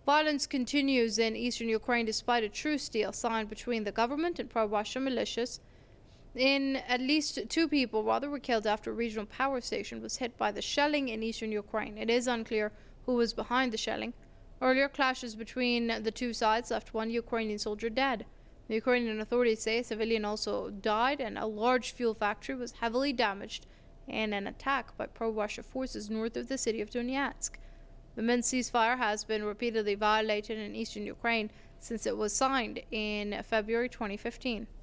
Violence continues in eastern Ukraine despite a truce deal signed between the government and pro-Russian militias. At least two people were killed after a regional power station was hit by the shelling in eastern Ukraine. It is unclear who was behind the shelling. Earlier clashes between the two sides left one Ukrainian soldier dead. The Ukrainian authorities say a civilian also died, and a large fuel factory was heavily damaged in an attack by pro-Russia forces north of the city of Donetsk. The Minsk ceasefire has been repeatedly violated in eastern Ukraine since it was signed in February 2015.